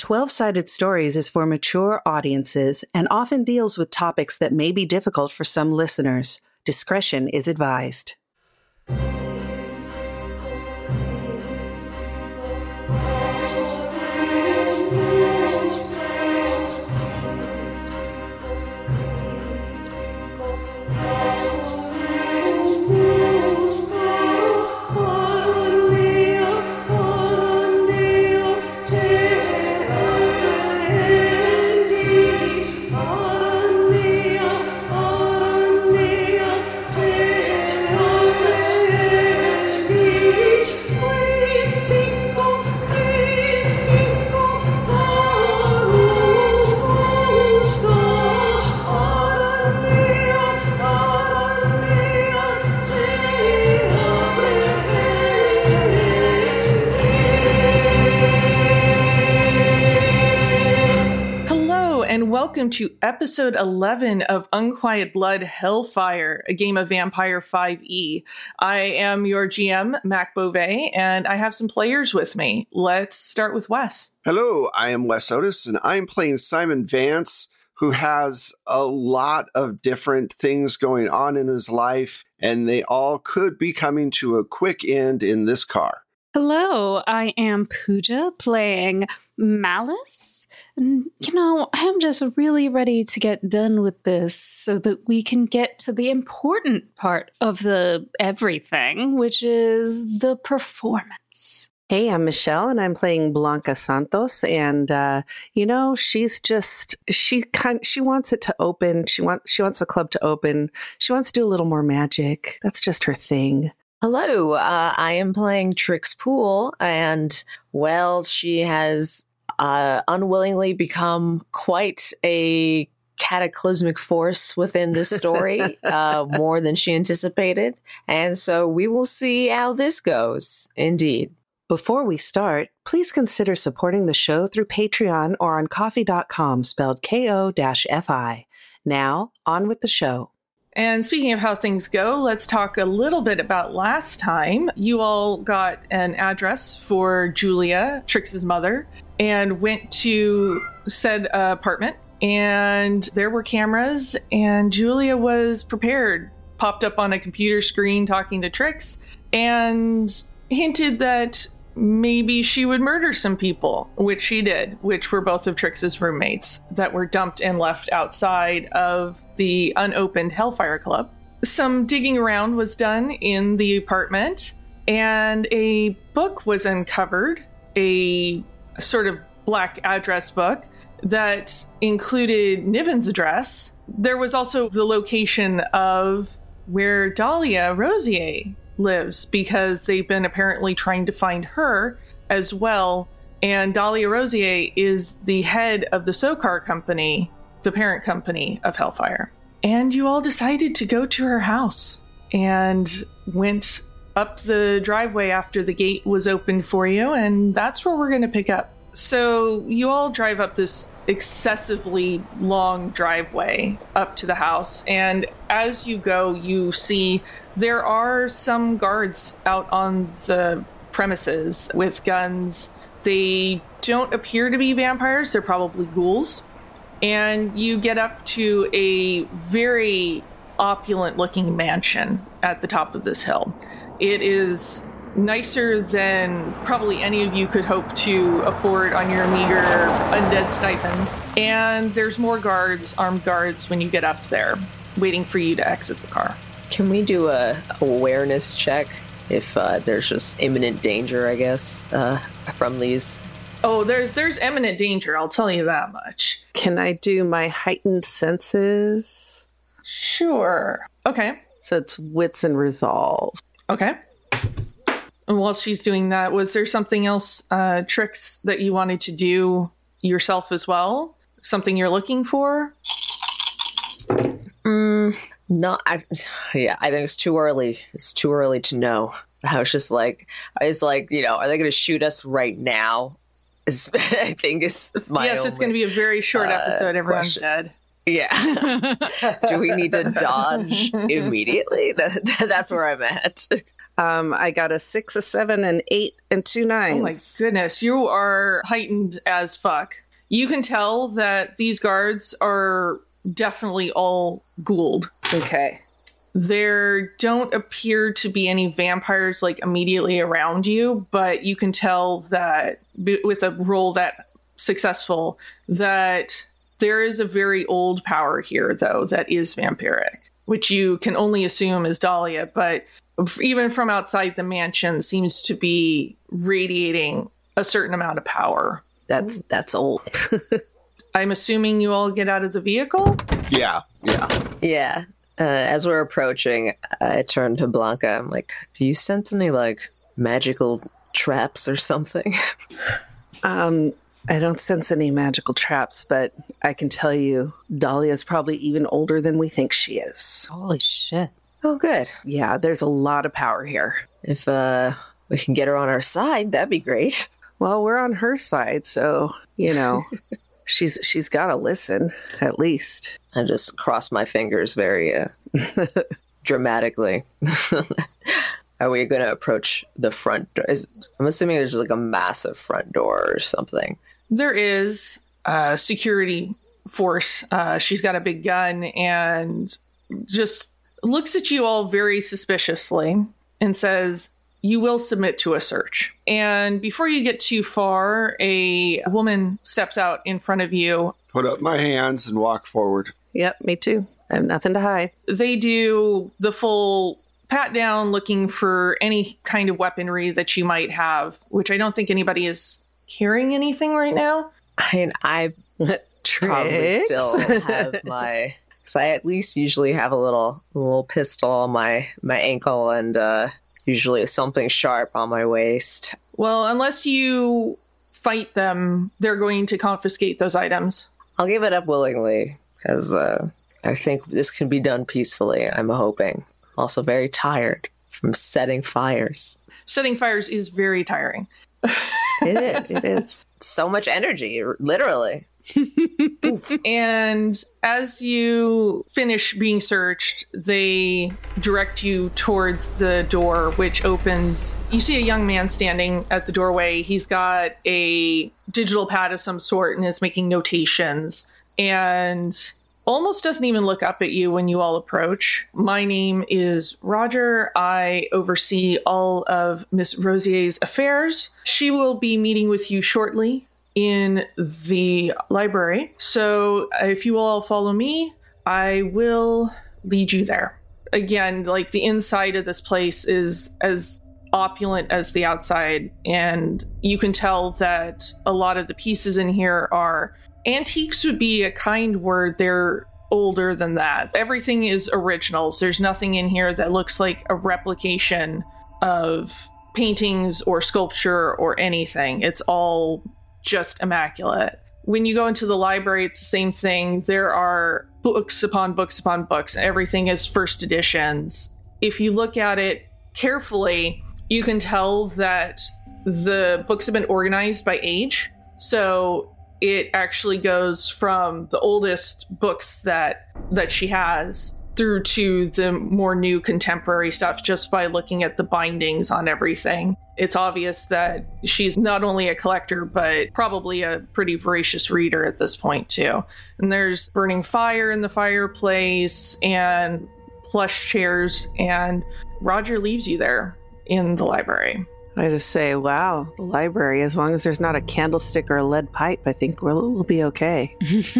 12-Sided Stories is for mature audiences and often deals with topics that may be difficult for some listeners. Discretion is advised. Welcome to episode 11 of Unquiet Blood Hellfire, a game of Vampire 5e. I am your GM, Mac Beauvais, and I have some players with me. Let's start with Wes. Hello, I am Wes Otis, and I'm playing Simon Vance, who has a lot of different things going on in his life, and they all could be coming to a quick end in this car. Hello, I am Pooja playing Malice. And, I'm just really ready to get done with this so that we can get to the important part of the everything, which is the performance. Hey, I'm Michelle, and I'm playing Blanca Santos. And, she wants it to open. She wants the club to open. She wants to do a little more magic. That's just her thing. Hello, I am playing Trix Poole, and, she has unwillingly become quite a cataclysmic force within this story, more than she anticipated. And so we will see how this goes, indeed. Before we start, please consider supporting the show through Patreon or on Ko-fi, spelled Ko-fi. Now, on with the show. And speaking of how things go, let's talk a little bit about last time. You all got an address for Julia, Trix's mother, and went to said apartment. And there were cameras, and Julia was prepared, popped up on a computer screen talking to Trix, and hinted that maybe she would murder some people, which she did, which were both of Trix's roommates that were dumped and left outside of the unopened Hellfire Club. Some digging around was done in the apartment, and a book was uncovered, a sort of black address book that included Niven's address. There was also the location of where Dahlia Rosier lives, because they've been apparently trying to find her as well. And Dahlia Rosier is the head of the Sokar company, the parent company of Hellfire. And you all decided to go to her house and went up the driveway after the gate was opened for you, and that's where we're going to pick up. So you all drive up this excessively long driveway up to the house, and as you go, you see there are some guards out on the premises with guns. They don't appear to be vampires, they're probably ghouls. And you get up to a very opulent-looking mansion at the top of this hill. It is nicer than probably any of you could hope to afford on your meager undead stipends. And there's more guards, armed guards, when you get up there, waiting for you to exit the car. Can we do a awareness check if there's just imminent danger, I guess, from these? Oh, there's imminent danger, I'll tell you that much. Can I do my heightened senses? Sure. Okay. So it's wits and resolve. Okay. And while she's doing that, was there something else, Trix, that you wanted to do yourself as well? Something you're looking for? No, I think it's too early. It's too early to know. I was just like, are they going to shoot us right now? I think is my Yes, it's going to be a very short episode. Everyone's dead. Yeah. Do we need to dodge immediately? That's where I'm at. I got a 6, a 7, an 8, and 2 9s. Oh my goodness, you are heightened as fuck. You can tell that these guards are definitely all Gould. Okay. There don't appear to be any vampires like immediately around you, but you can tell that with a roll that successful, that there is a very old power here, though, that is vampiric, which you can only assume is Dahlia, but even from outside the mansion seems to be radiating a certain amount of power. That's old. I'm assuming you all get out of the vehicle? Yeah. Yeah. As we're approaching, I turn to Blanca. I'm like, do you sense any, like, magical traps or something? I don't sense any magical traps, but I can tell you Dahlia's probably even older than we think she is. Holy shit. Oh, good. Yeah, there's a lot of power here. If we can get her on our side, that'd be great. Well, we're on her side, so, she's got to listen, at least. I just cross my fingers very dramatically. Are we going to approach the front door? I'm assuming there's like a massive front door or something. There is a security force. She's got a big gun and just looks at you all very suspiciously and says, "You will submit to a search." And before you get too far, a woman steps out in front of you. Put up my hands and walk forward. Yep, me too. I have nothing to hide. They do the full pat down, looking for any kind of weaponry that you might have, which I don't think anybody is carrying anything right now. I mean, I probably still have my... Because I at least usually have a little pistol on my ankle and usually something sharp on my waist. Well, unless you fight them, they're going to confiscate those items. I'll give it up willingly, because I think this can be done peacefully, I'm hoping. Also very tired from setting fires. Setting fires is very tiring. It is. So much energy, literally. And as you finish being searched, they direct you towards the door, which opens. You see a young man standing at the doorway. He's got a digital pad of some sort and is making notations, and almost doesn't even look up at you when you all approach. "My name is Roger. I oversee all of Miss Rosier's affairs. She will be meeting with you shortly in the library. So if you all follow me, I will lead you there." Again, like, the inside of this place is as opulent as the outside, and you can tell that a lot of the pieces in here are antiques. Would be a kind word. They're older than that. Everything is originals. There's nothing in here that looks like a replication of paintings or sculpture or anything. It's all just immaculate. When you go into the library, it's the same thing. There are books upon books upon books. Everything is first editions. If you look at it carefully, you can tell that the books have been organized by age. So it actually goes from the oldest books that she has through to the more new contemporary stuff just by looking at the bindings on everything. It's obvious that she's not only a collector, but probably a pretty voracious reader at this point, too. And there's burning fire in the fireplace and plush chairs, and Roger leaves you there in the library. I just say, wow, the library, as long as there's not a candlestick or a lead pipe, I think we'll be okay.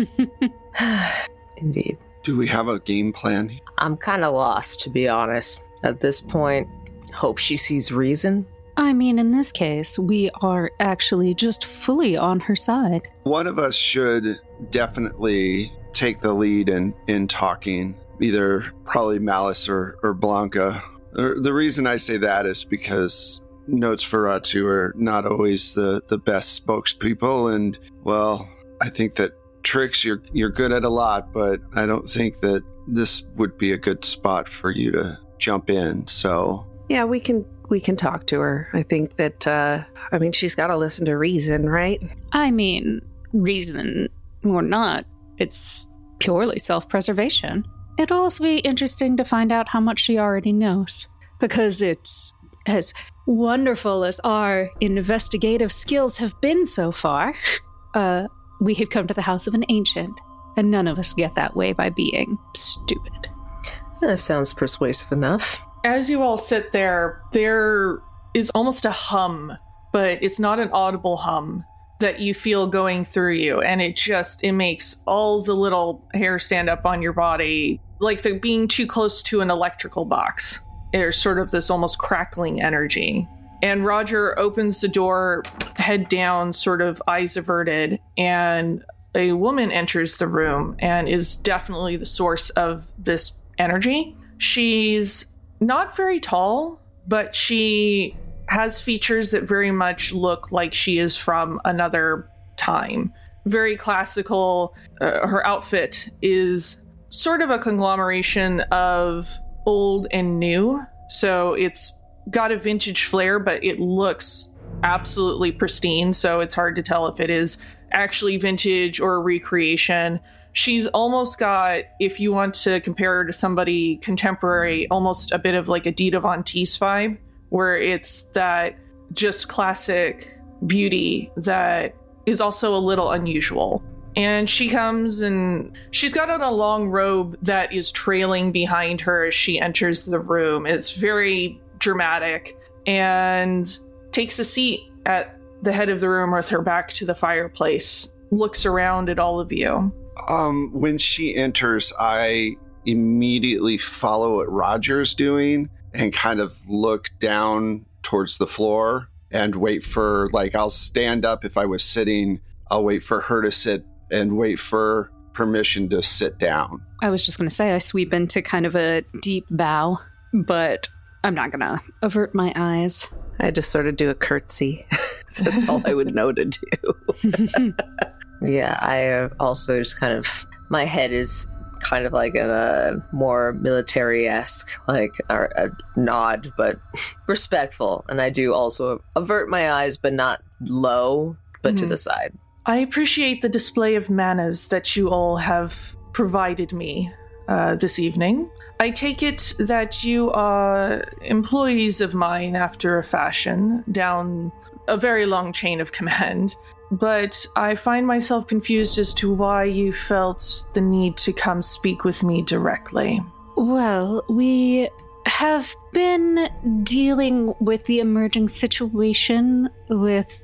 Indeed. Do we have a game plan? I'm kind of lost, to be honest. At this point, hope she sees reason. I mean, in this case, we are actually just fully on her side. One of us should definitely take the lead in talking, either probably Malice or Blanca. The reason I say that is because Nosferatu are not always the best spokespeople, and, well, I think that Trix, you're good at a lot, but I don't think that this would be a good spot for you to jump in, so... Yeah, we can talk to her. I think that, she's got to listen to reason, right? I mean, reason or not, it's purely self-preservation. It'll also be interesting to find out how much she already knows, because it's as wonderful as our investigative skills have been so far, we had come to the house of an ancient, and none of us get that way by being stupid. That sounds persuasive enough. As you all sit there is almost a hum, but it's not an audible hum that you feel going through you, and it makes all the little hair stand up on your body, like they're being too close to an electrical box. There's sort of this almost crackling energy. And Roger opens the door, head down, sort of eyes averted, and a woman enters the room and is definitely the source of this energy. She's not very tall, but she has features that very much look like she is from another time. Very classical. Her outfit is sort of a conglomeration of old and new. So it's got a vintage flair, but it looks absolutely pristine. So it's hard to tell if it is actually vintage or a recreation. She's almost got, if you want to compare her to somebody contemporary, almost a bit of like a Dita Von Teese vibe, where it's that just classic beauty that is also a little unusual. And she comes and she's got on a long robe that is trailing behind her as she enters the room. It's very dramatic, and takes a seat at the head of the room with her back to the fireplace, looks around at all of you. When she enters, I immediately follow what Roger's doing and kind of look down towards the floor and wait for, like, I'll stand up if I was sitting. I'll wait for her to sit and wait for permission to sit down. I was just going to say, I sweep into kind of a deep bow, but I'm not going to avert my eyes. I just sort of do a curtsy. That's all I would know to do. Yeah, I also just kind of, my head is kind of like a more military-esque, like a nod, but respectful. And I do also avert my eyes, but not low, but to the side. I appreciate the display of manners that you all have provided me this evening. I take it that you are employees of mine after a fashion, down a very long chain of command, but I find myself confused as to why you felt the need to come speak with me directly. Well, we have been dealing with the emerging situation with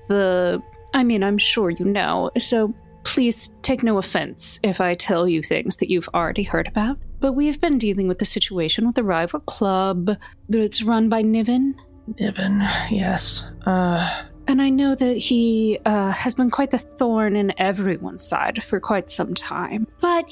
I'm sure you know, so please take no offense if I tell you things that you've already heard about. But we've been dealing with the situation with the rival club that's run by Niven. Niven, yes. And I know that he has been quite the thorn in everyone's side for quite some time. But,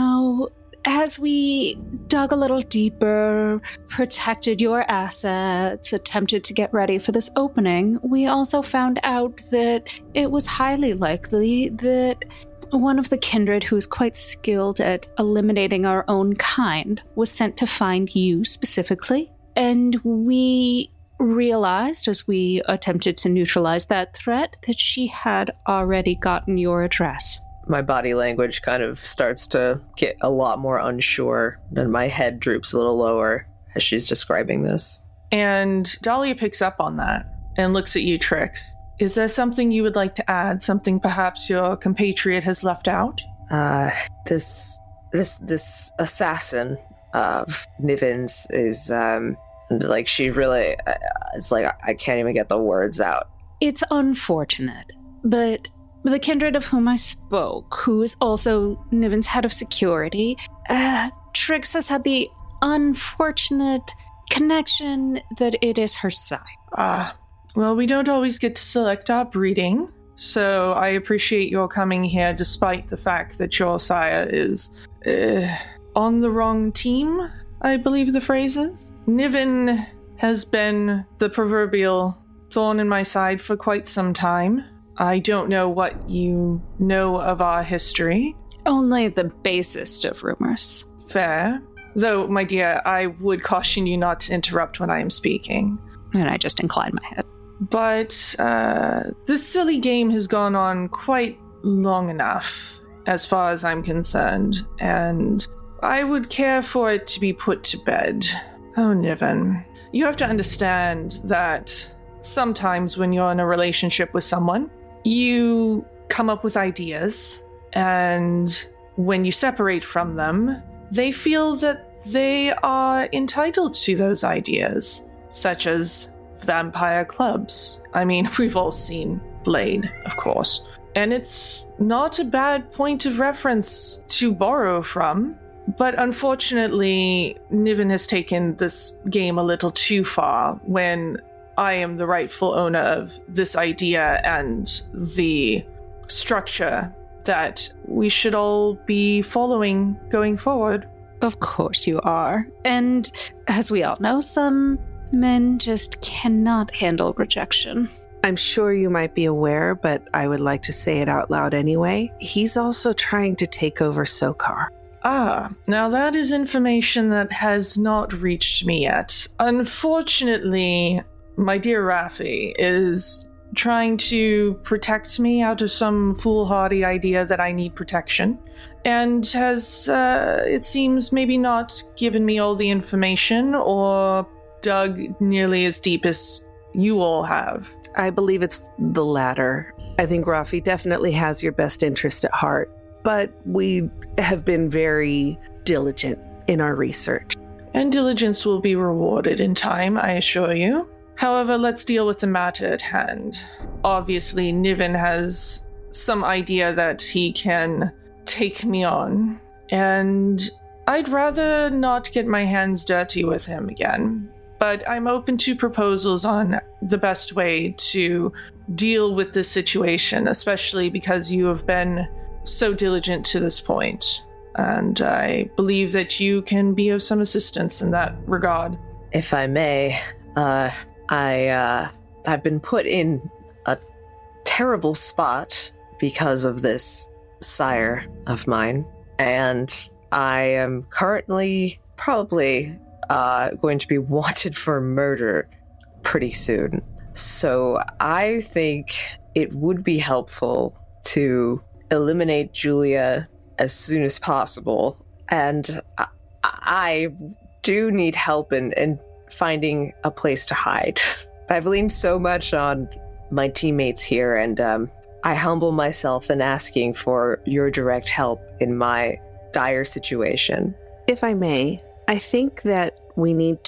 as we dug a little deeper, protected your assets, attempted to get ready for this opening, we also found out that it was highly likely that one of the kindred who is quite skilled at eliminating our own kind was sent to find you specifically. And we realized, as we attempted to neutralize that threat, that she had already gotten your address. My body language kind of starts to get a lot more unsure, and my head droops a little lower as she's describing this. And Dahlia picks up on that and looks at you, Trix. Is there something you would like to add? Something perhaps your compatriot has left out? This assassin of Niven's is, like, she really, it's like, I can't even get the words out. It's unfortunate, but the kindred of whom I spoke, who is also Niven's head of security, Trix has had the unfortunate connection that it is her side. Well, we don't always get to select our breeding, so I appreciate your coming here despite the fact that your sire is on the wrong team, I believe the phrase is. Niven has been the proverbial thorn in my side for quite some time. I don't know what you know of our history. Only the basest of rumors. Fair. Though, my dear, I would caution you not to interrupt when I am speaking. And I just incline my head. But this silly game has gone on quite long enough, as far as I'm concerned, and I would care for it to be put to bed. Oh, Niven, you have to understand that sometimes when you're in a relationship with someone, you come up with ideas, and when you separate from them, they feel that they are entitled to those ideas, such as vampire clubs. I mean, we've all seen Blade, of course. And it's not a bad point of reference to borrow from, but unfortunately, Niven has taken this game a little too far when I am the rightful owner of this idea and the structure that we should all be following going forward. Of course you are. And as we all know, some men just cannot handle rejection. I'm sure you might be aware, but I would like to say it out loud anyway. He's also trying to take over Sokar. Ah, now that is information that has not reached me yet. Unfortunately, my dear Raffi is trying to protect me out of some foolhardy idea that I need protection, and has, it seems, maybe not given me all the information or dug nearly as deep as you all have. I believe it's the latter. I think Raffi definitely has your best interest at heart, but we have been very diligent in our research. And diligence will be rewarded in time, I assure you. However, let's deal with the matter at hand. Obviously, Niven has some idea that he can take me on, and I'd rather not get my hands dirty with him again. But I'm open to proposals on the best way to deal with this situation, especially because you have been so diligent to this point. And I believe that you can be of some assistance in that regard. If I may, I've been put in a terrible spot because of this sire of mine, and I am currently probably going to be wanted for murder pretty soon. So I think it would be helpful to eliminate Julia as soon as possible. And I do need help in finding a place to hide. I've leaned so much on my teammates here, and I humble myself in asking for your direct help in my dire situation. If I may, I think that we need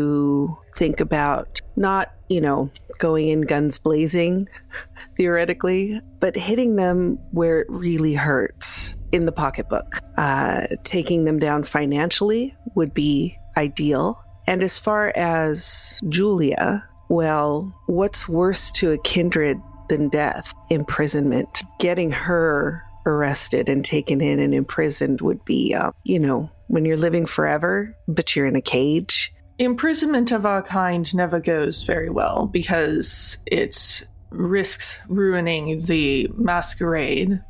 to think about not, going in guns blazing, theoretically, but hitting them where it really hurts in the pocketbook. Taking them down financially would be ideal. And as far as Julia, well, what's worse to a kindred than death? Imprisonment. Getting her arrested and taken in and imprisoned would be, when you're living forever, but you're in a cage. Imprisonment of our kind never goes very well because it risks ruining the masquerade.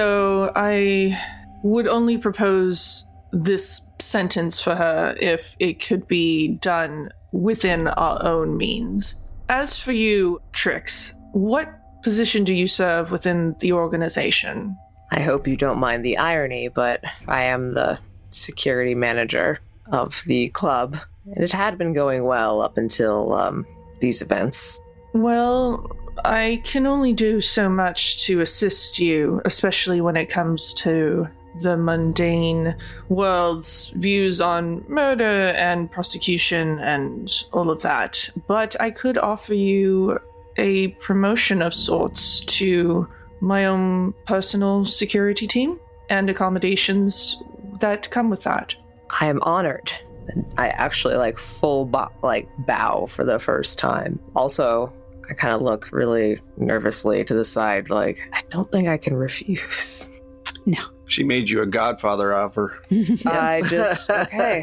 So I would only propose this sentence for her if it could be done within our own means. As for you, Trix, what position do you serve within the organization? I hope you don't mind the irony, but I am the security manager of the club, and it had been going well up until these events. Well, I can only do so much to assist you, especially when it comes to the mundane world's views on murder and prosecution and all of that. But I could offer you a promotion of sorts to my own personal security team and accommodations that come with that. I am honored. And I actually full bow for the first time. Also, I kind of look really nervously to the side, I don't think I can refuse. No. She made you a godfather offer. I just, okay.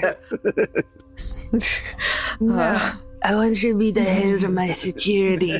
No. I want you to be the head of my security.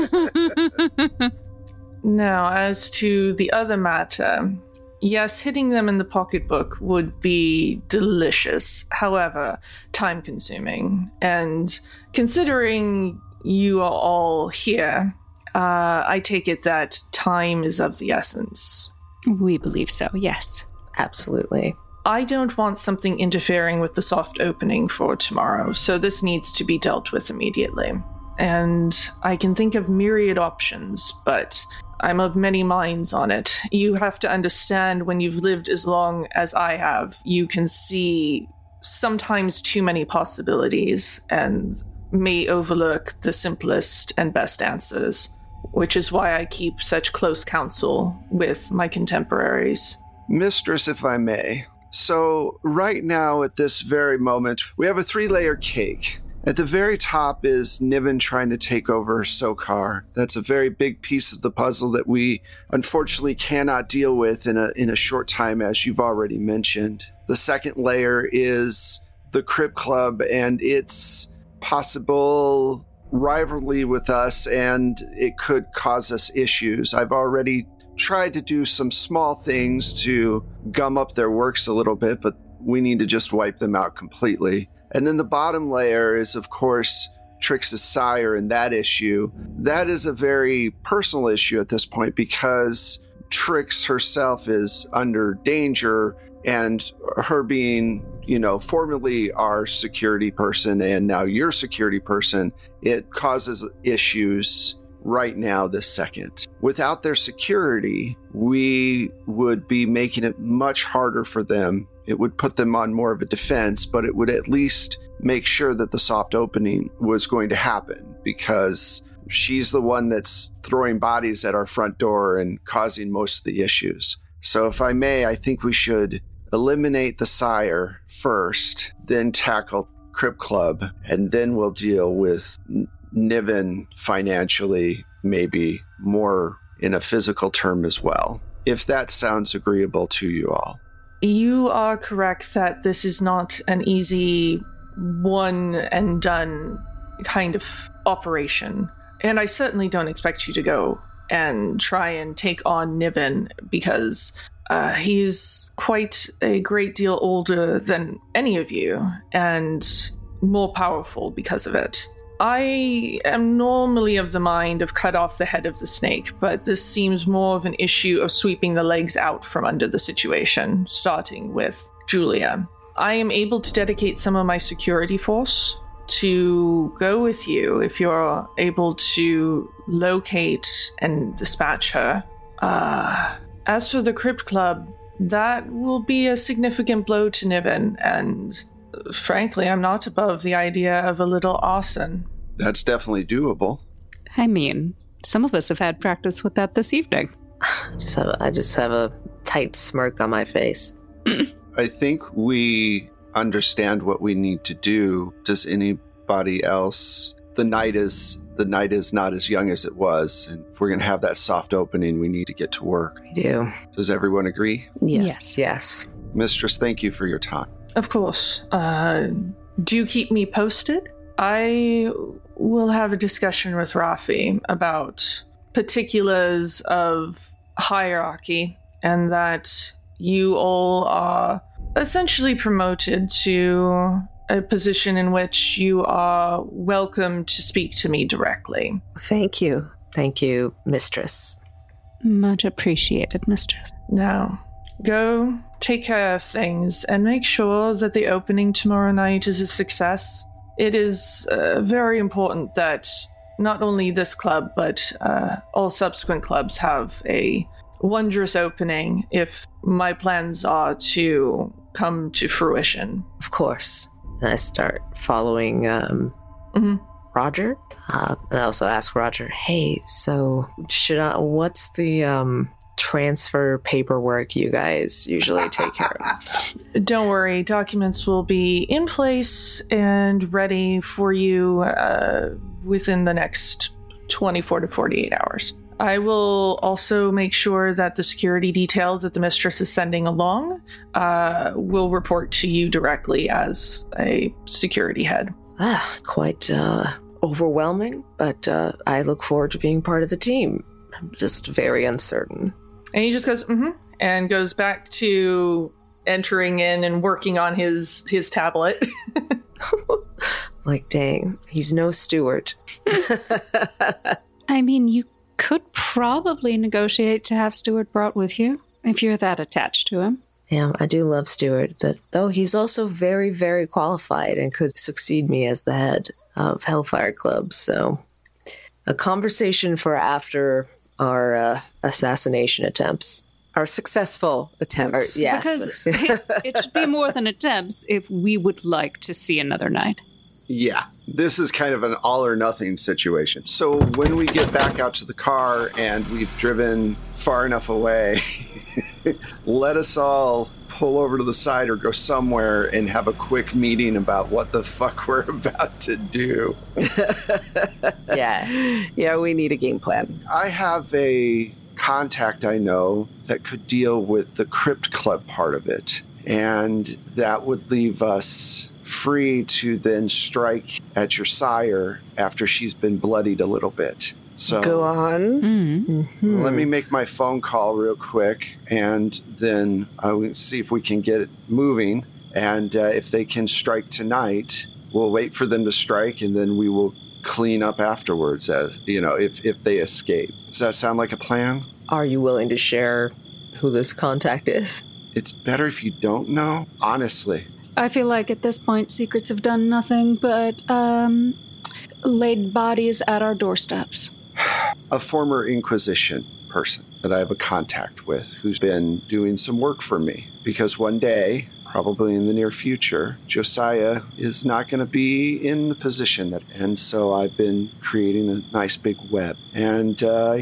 Now, as to the other matter, yes, hitting them in the pocketbook would be delicious, however, time-consuming. And considering you are all here, I take it that time is of the essence. We believe so, yes. Absolutely. I don't want something interfering with the soft opening for tomorrow, so this needs to be dealt with immediately. And I can think of myriad options, but I'm of many minds on it. You have to understand, when you've lived as long as I have, you can see sometimes too many possibilities and may overlook the simplest and best answers, which is why I keep such close counsel with my contemporaries. Mistress, if I may. So right now, at this very moment, we have a 3-layer cake. At the very top is Niven trying to take over Sokar. That's a very big piece of the puzzle that we unfortunately cannot deal with in a short time, as you've already mentioned. The second layer is the Crypt Club and its possible rivalry with us, and it could cause us issues. I've already tried to do some small things to gum up their works a little bit, but we need to just wipe them out completely. And then the bottom layer is, of course, Trix's sire and that issue. That is a very personal issue at this point because Trix herself is under danger, and her being, formerly our security person and now your security person, it causes issues right now this second. Without their security, we would be making it much harder for them. It would put them on more of a defense, but it would at least make sure that the soft opening was going to happen, because she's the one that's throwing bodies at our front door and causing most of the issues. So if I may, I think we should eliminate the sire first, then tackle Crypt Club, and then we'll deal with Niven financially, maybe more in a physical term as well, if that sounds agreeable to you all. You are correct that this is not an easy one and done kind of operation. And I certainly don't expect you to go and try and take on Niven, because he's quite a great deal older than any of you and more powerful because of it. I am normally of the mind of cut off the head of the snake, but this seems more of an issue of sweeping the legs out from under the situation, starting with Julia. I am able to dedicate some of my security force to go with you if you're able to locate and dispatch her. As for the Crypt Club, that will be a significant blow to Niven, and frankly, I'm not above the idea of a little arson. That's definitely doable. I mean, some of us have had practice with that this evening. I just have a tight smirk on my face. I think we understand what we need to do. Does anybody else? The night is not as young as it was, and if we're going to have that soft opening, we need to get to work. We do. Does everyone agree? Yes. Mistress, thank you for your time. Of course. Do keep me posted. I will have a discussion with Rafi about particulars of hierarchy, and that you all are essentially promoted to a position in which you are welcome to speak to me directly. Thank you. Thank you, Mistress. Much appreciated, Mistress. Now, go take care of things and make sure that the opening tomorrow night is a success. It is very important that not only this club, but all subsequent clubs have a wondrous opening if my plans are to come to fruition. Of course. And I start following Roger. And I also ask Roger, hey, so what's the transfer paperwork you guys usually take care of? Don't worry, documents will be in place and ready for you within the next 24 to 48 hours. I will also make sure that the security detail that the mistress is sending along will report to you directly as a security head. Quite overwhelming, but I look forward to being part of the team. I'm just very uncertain. And he just goes, and goes back to entering in and working on his tablet. Like, dang, he's no steward. I mean, you could probably negotiate to have Stuart brought with you if you're that attached to him. Yeah, I do love Stuart, though he's also very, very qualified and could succeed me as the head of Hellfire Club. So, a conversation for after our assassination attempts. Our successful attempts. Yes. Because it should be more than attempts if we would like to see another night. Yeah, this is kind of an all or nothing situation. So when we get back out to the car and we've driven far enough away, let us all pull over to the side or go somewhere and have a quick meeting about what the fuck we're about to do. Yeah. Yeah, we need a game plan. I have a contact I know that could deal with the Crypt Club part of it, and that would leave us free to then strike at your sire after she's been bloodied a little bit. So Go on. let me make my phone call real quick, and then I will see if we can get it moving. And if they can strike tonight, we'll wait for them to strike, and then we will clean up afterwards. As if they escape. Does that sound like a plan? Are you willing to share who this contact is? It's better if you don't know, honestly. I feel like at this point, secrets have done nothing but laid bodies at our doorsteps. A former Inquisition person that I have a contact with who's been doing some work for me. Because one day, probably in the near future, Josiah is not going to be in the position that... And so I've been creating a nice big web. And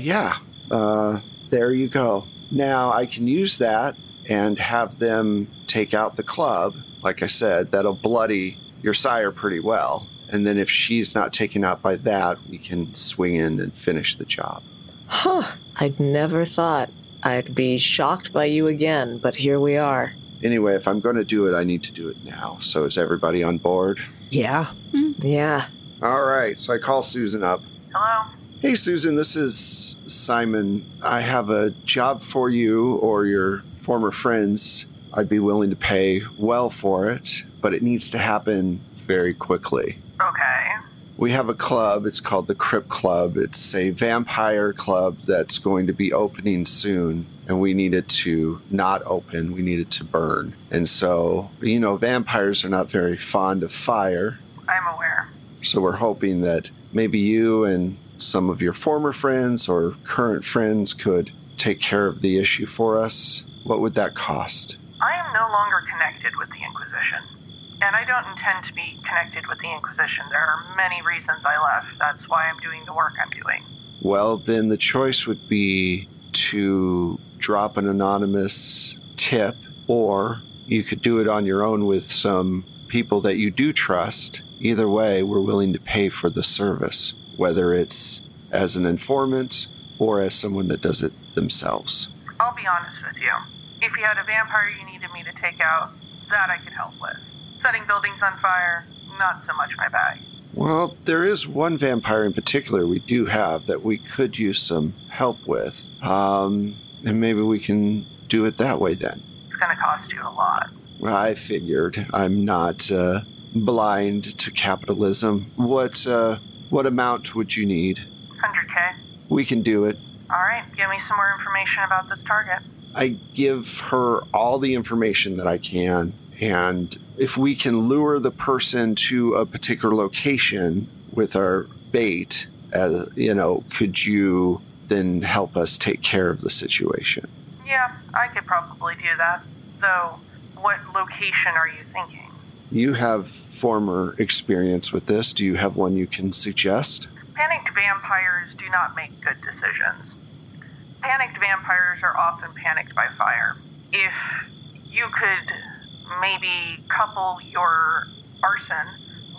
there you go. Now I can use that and have them take out the club. Like I said, that'll bloody your sire pretty well. And then if she's not taken out by that, we can swing in and finish the job. Huh. I'd never thought I'd be shocked by you again, but here we are. Anyway, if I'm going to do it, I need to do it now. So is everybody on board? Yeah. Yeah. All right. So I call Susan up. Hello? Hey, Susan, this is Simon. I have a job for you or your former friends. I'd be willing to pay well for it, but it needs to happen very quickly. Okay. We have a club. It's called the Crypt Club. It's a vampire club that's going to be opening soon, and we need it to not open. We need it to burn. And so, vampires are not very fond of fire. I'm aware. So we're hoping that maybe you and some of your former friends or current friends could take care of the issue for us. What would that cost? I am no longer connected with the Inquisition. And I don't intend to be connected with the Inquisition. There are many reasons I left. That's why I'm doing the work I'm doing. Well, then the choice would be to drop an anonymous tip, or you could do it on your own with some people that you do trust. Either way, we're willing to pay for the service, whether it's as an informant or as someone that does it themselves. I'll be honest with you. If you had a vampire you needed me to take out, that I could help with. Setting buildings on fire, not so much my bag. Well, there is one vampire in particular we do have that we could use some help with. And maybe we can do it that way then. It's going to cost you a lot. Well, I figured. I'm not blind to capitalism. What amount would you need? 100K. We can do it. All right, give me some more information about this target. I give her all the information that I can, and if we can lure the person to a particular location with our bait, could you then help us take care of the situation? Yeah, I could probably do that. Though, what location are you thinking? You have former experience with this. Do you have one you can suggest? Panicked vampires do not make good decisions. Panicked vampires are often panicked by fire. If you could maybe couple your arson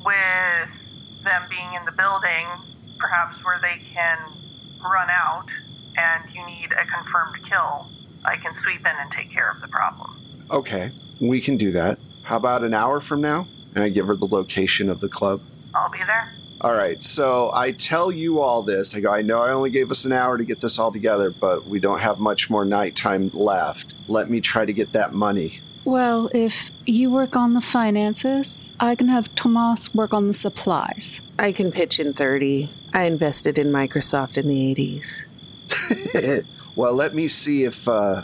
with them being in the building, perhaps where they can run out and you need a confirmed kill, I can sweep in and take care of the problem. Okay, we can do that. How about an hour from now? And I give her the location of the club. I'll be there. All right, so I tell you all this. I go, I know I only gave us an hour to get this all together, but we don't have much more nighttime left. Let me try to get that money. Well, if you work on the finances, I can have Tomas work on the supplies. I can pitch in 30. I invested in Microsoft in the 80s. Well, let me see if I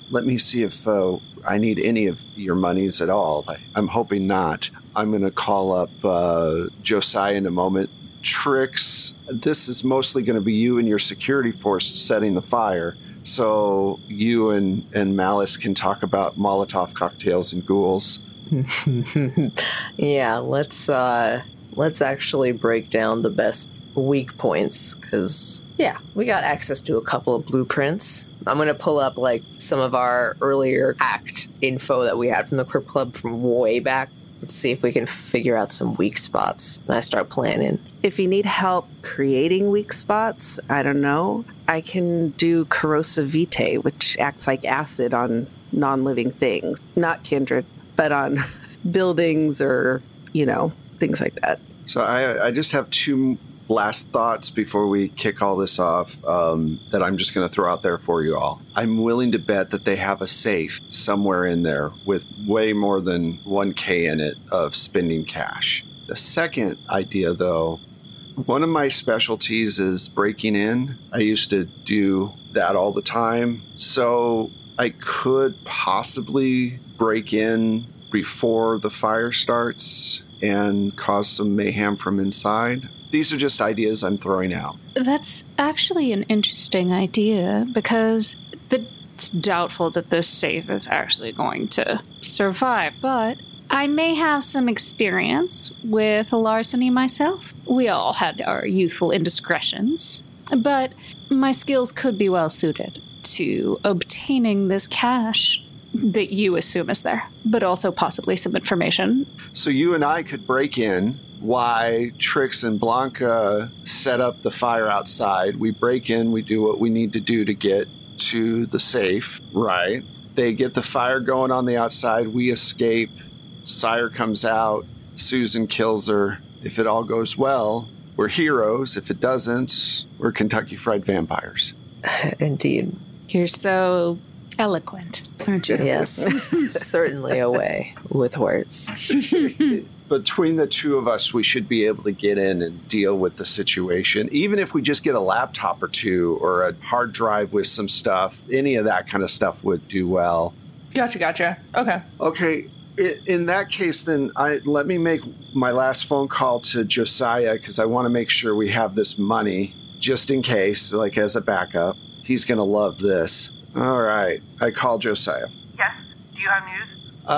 need any of your monies at all. I'm hoping not. I'm going to call up Josiah in a moment. Trix, this is mostly going to be you and your security force setting the fire. So you and Malice can talk about Molotov cocktails and ghouls. Yeah, let's actually break down the best weak points, because, yeah, we got access to a couple of blueprints. I'm going to pull up, like, some of our earlier act info that we had from the Crypt Club from way back. Let's see if we can figure out some weak spots. And I start planning. If you need help creating weak spots, I don't know, I can do corrosive vitae, which acts like acid on non-living things. Not kindred, but on buildings or, things like that. So I just have two last thoughts before we kick all this off that I'm just going to throw out there for you all. I'm willing to bet that they have a safe somewhere in there with way more than 1K in it of spending cash. The second idea, though, one of my specialties is breaking in. I used to do that all the time. So I could possibly break in before the fire starts and cause some mayhem from inside. These are just ideas I'm throwing out. That's actually an interesting idea, because it's doubtful that this safe is actually going to survive, but I may have some experience with larceny myself. We all had our youthful indiscretions, but my skills could be well suited to obtaining this cash that you assume is there, but also possibly some information. So you and I could break in why Trix and Blanca set up the fire outside. We break in, we do what we need to do to get to the safe, right? They get the fire going on the outside, we escape, Sire comes out, Susan kills her. If it all goes well, we're heroes. If it doesn't, we're Kentucky Fried Vampires. Indeed. You're so eloquent, aren't you? Yes, certainly a way with words. Between the two of us, we should be able to get in and deal with the situation. Even if we just get a laptop or two or a hard drive with some stuff, any of that kind of stuff would do well. Gotcha. Okay. In that case, then let me make my last phone call to Josiah, because I want to make sure we have this money just in case, like as a backup. He's going to love this. All right. I call Josiah. Yes? Do you have news?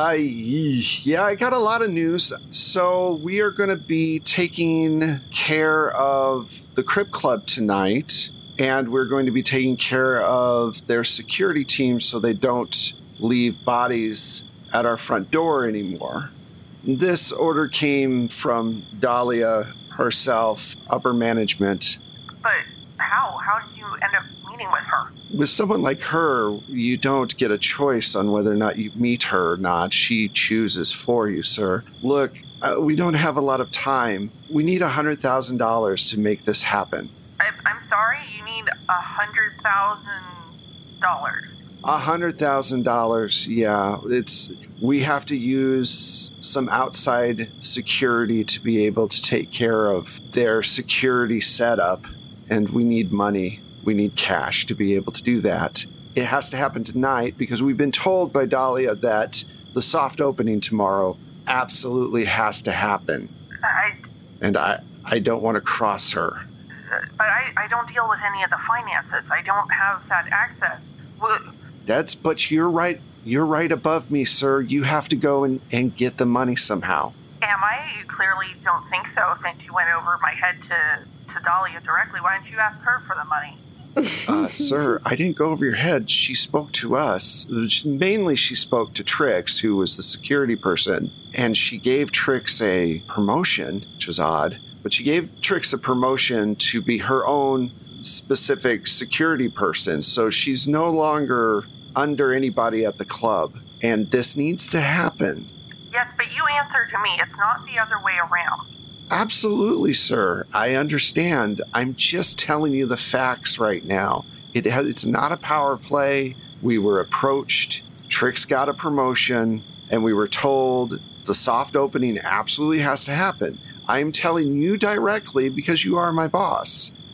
Yeah, I got a lot of news. So we are going to be taking care of the Crypt Club tonight, and we're going to be taking care of their security team so they don't leave bodies at our front door anymore. This order came from Dahlia herself, upper management. But how? How did you end up meeting with her? With someone like her, you don't get a choice on whether or not you meet her or not. She chooses for you, sir. Look, we don't have a lot of time. We need $100,000 to make this happen. I'm sorry, you need $100,000. $100,000, yeah. We have to use some outside security to be able to take care of their security setup, and we need money. We need cash to be able to do that. It has to happen tonight because we've been told by Dahlia that the soft opening tomorrow absolutely has to happen. I don't want to cross her. But I don't deal with any of the finances. I don't have that access. But you're right. You're right above me, sir. You have to go and get the money somehow. Am I? You clearly don't think so, since you went over my head to Dahlia directly. Why didn't you ask her for the money? Sir, I didn't go over your head. She spoke to us. Mainly she spoke to Trix, who was the security person, and she gave Trix a promotion, which was odd, but she gave Trix a promotion to be her own specific security person, so she's no longer under anybody at the club, and this needs to happen. Yes, but you answer to me. It's not the other way around. Absolutely, sir. I understand. I'm just telling you the facts right now. It's not a power play. We were approached. Trix got a promotion, and we were told the soft opening absolutely has to happen. I'm telling you directly because you are my boss.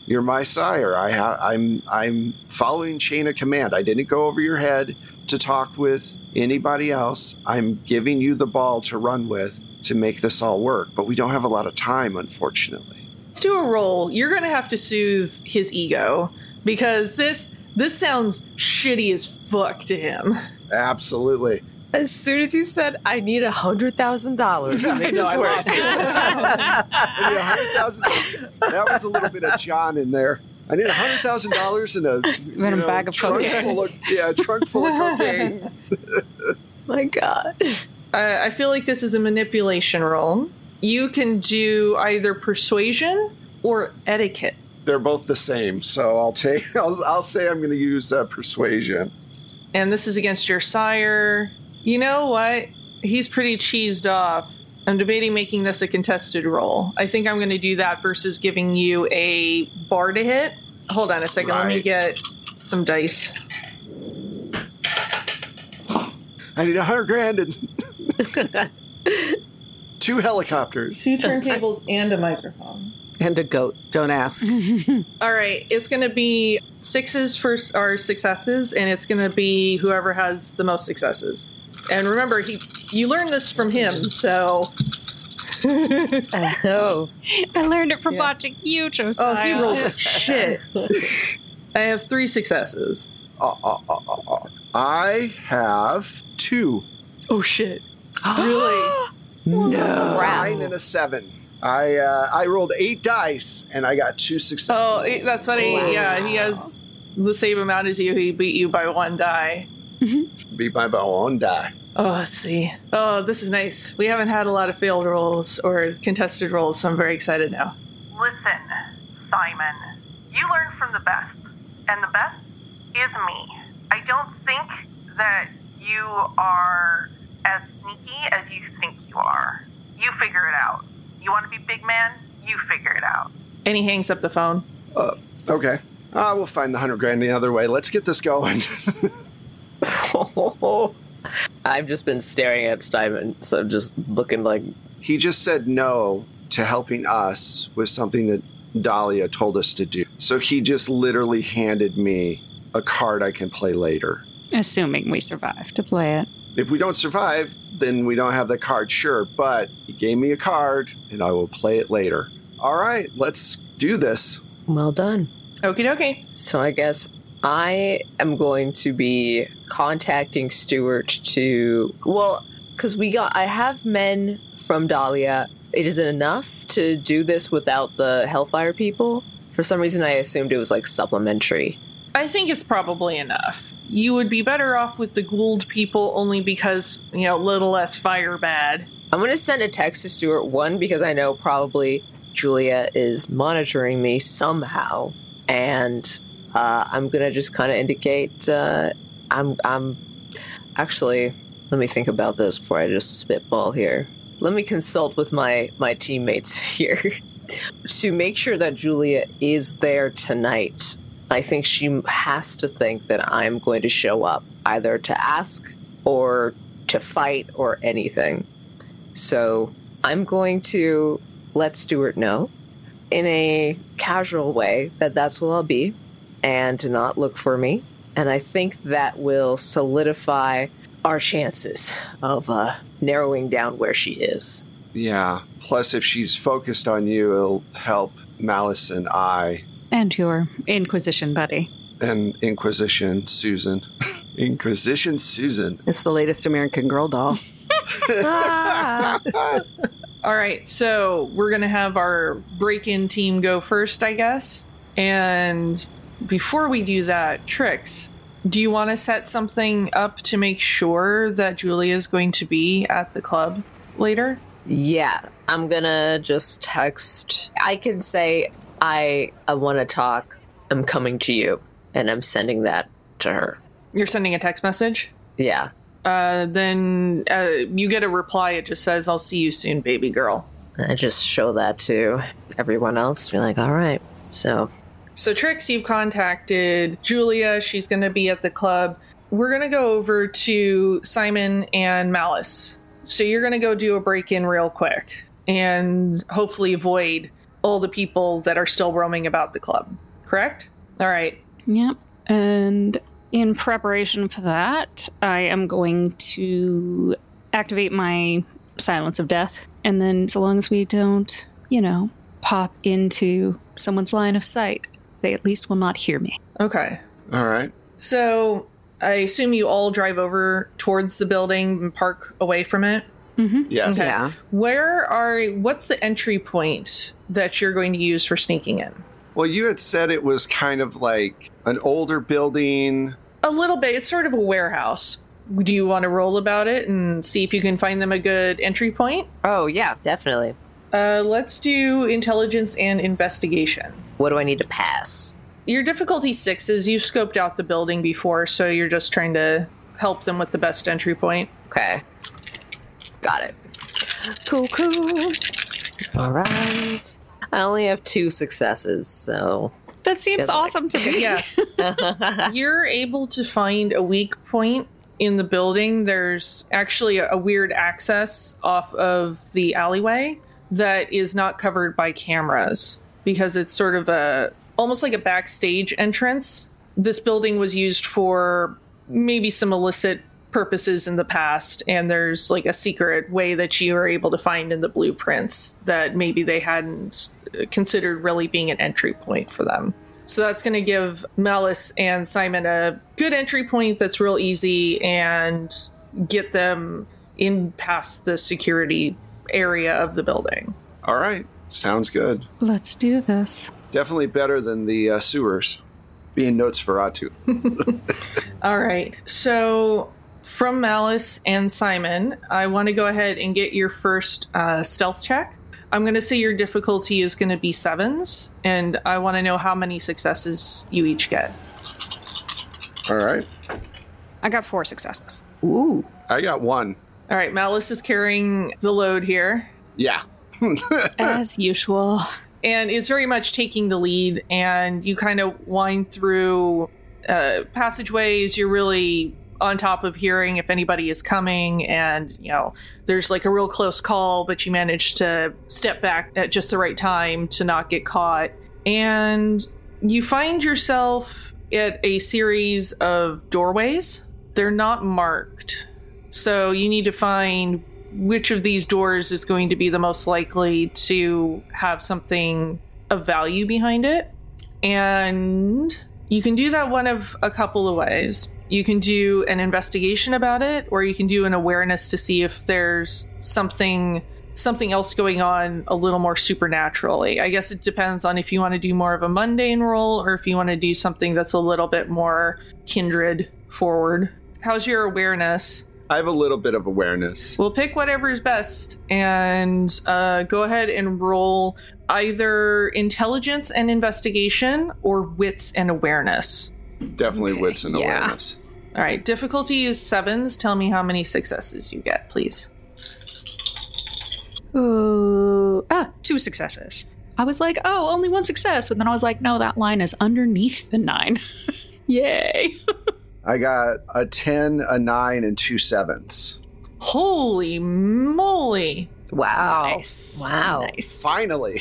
You're my sire. I'm following chain of command. I didn't go over your head to talk with anybody else. I'm giving you the ball to run with to make this all work. But we don't have a lot of time, unfortunately. Let's do a roll. You're going to have to soothe his ego because this sounds shitty as fuck to him. Absolutely. As soon as you said, I need $100,000 to make this work. I need $100,000. That was a little bit of John in there. I need $100,000 in a bag of trunk cocaine. trunk full of cocaine. My God. I feel like this is a manipulation roll. You can do either persuasion or etiquette. They're both the same, so I'll say I'm going to use persuasion. And this is against your sire. You know what? He's pretty cheesed off. I'm debating making this a contested roll. I think I'm going to do that versus giving you a bar to hit. Hold on a second. Let me get some dice. I need $100,000 and 2 helicopters. 2 turntables and a microphone. And a goat. Don't ask. All right. It's going to be 6s for our successes, and it's going to be whoever has the most successes. And remember, you learned this from him, so... Oh. I learned it from watching you, Josiah. Oh, he rolled like shit. I have 3 successes. I have 2. Oh, shit. Really? No. 9 and a 7. I rolled 8 dice, and I got 2 successes. Oh, that's funny. Wow. Yeah, he has the same amount as you. He beat you by 1 die. Beat by one die. Oh, let's see. Oh, this is nice. We haven't had a lot of failed rolls or contested rolls, so I'm very excited now. Listen, Simon, you learn from the best, and the best is me. I don't think that you are as sneaky as you think you are. You figure it out. You want to be big man? You figure it out. And he hangs up the phone. Okay. We'll find the $100,000 the other way. Let's get this going. I've just been staring at Simon, so I'm just looking like... He just said no to helping us with something that Dahlia told us to do. So he just literally handed me a card I can play later. Assuming we survive to play it. If we don't survive, then we don't have the card, sure. But he gave me a card, and I will play it later. All right, let's do this. Well done. Okie dokie. So I guess I am going to be contacting Stuart to... Well, because I have men from Dahlia. It isn't enough to do this without the Hellfire people. For some reason, I assumed it was like supplementary. I think it's probably enough. You would be better off with the Gould people only because, a little less fire bad. I'm going to send a text to Stuart, one, because I know probably Julia is monitoring me somehow. And I'm going to just kind of indicate I'm actually, let me think about this before I just spitball here. Let me consult with my teammates here to make sure that Julia is there tonight. I think she has to think that I'm going to show up, either to ask or to fight or anything. So I'm going to let Stuart know in a casual way that that's what I'll be and to not look for me. And I think that will solidify our chances of narrowing down where she is. Yeah. Plus, if she's focused on you, it'll help Malice and I. And your Inquisition buddy. And Inquisition Susan. Inquisition Susan. It's the latest American Girl doll. All right, so we're going to have our break-in team go first, I guess. And before we do that, Trix, do you want to set something up to make sure that Julia is going to be at the club later? Yeah, I'm going to just text. I can say, I want to talk. I'm coming to you. And I'm sending that to her. You're sending a text message? Yeah. Then you get a reply. It just says, I'll see you soon, baby girl. I just show that to everyone else. Be like, all right. So Trix, you've contacted Julia. She's going to be at the club. We're going to go over to Simon and Malice. So you're going to go do a break-in real quick and hopefully avoid all the people that are still roaming about the club, correct? All right. Yep. And in preparation for that, I am going to activate my Silence of Death. And then so long as we don't, pop into someone's line of sight, they at least will not hear me. Okay. All right. So I assume you all drive over towards the building and park away from it? Mm-hmm. Yes. Okay. Yeah. What's the entry point that you're going to use for sneaking in? Well, you had said it was kind of like an older building. A little bit. It's sort of a warehouse. Do you want to roll about it and see if you can find them a good entry point? Oh, yeah, definitely. Let's do intelligence and investigation. What do I need to pass? Your difficulty 6 is you've scoped out the building before, so you're just trying to help them with the best entry point. Okay. Got it. Cool. All right. I only have 2 successes, so... That seems awesome to me. Yeah. You're able to find a weak point in the building. There's actually a weird access off of the alleyway that is not covered by cameras because it's sort of almost like a backstage entrance. This building was used for maybe some illicit purposes in the past, and there's like a secret way that you are able to find in the blueprints that maybe they hadn't considered really being an entry point for them. So that's going to give Malice and Simon a good entry point that's real easy and get them in past the security area of the building. All right. Sounds good. Let's do this. Definitely better than the sewers. Being Nosferatu. All right. So from Malice and Simon, I want to go ahead and get your first stealth check. I'm going to say your difficulty is going to be 7s, and I want to know how many successes you each get. All right. I got 4 successes. Ooh. I got 1. All right, Malice is carrying the load here Yeah. As usual. and is very much taking the lead, and you kind of wind through passageways. You're really on top of hearing if anybody is coming, and there's like a real close call, but you manage to step back at just the right time to not get caught. And you find yourself at a series of doorways. They're not marked, so you need to find which of these doors is going to be the most likely to have something of value behind it. And you can do that one of a couple of ways. You can do an investigation about it, or you can do an awareness to see if there's something else going on a little more supernaturally. I guess it depends on if you want to do more of a mundane roll or if you want to do something that's a little bit more kindred forward. How's your awareness? I have a little bit of awareness. We'll pick whatever's best and go ahead and roll either intelligence and investigation or wits and awareness. Definitely wits and awareness. All right, difficulty is 7s. Tell me how many successes you get, please. Ooh, 2 successes. I was like, oh, only 1 success. But then I was like, no, that line is underneath the 9. Yay. I got a 10, a 9, and 2 7s. Holy moly. Wow. Nice. Wow. Nice. Finally.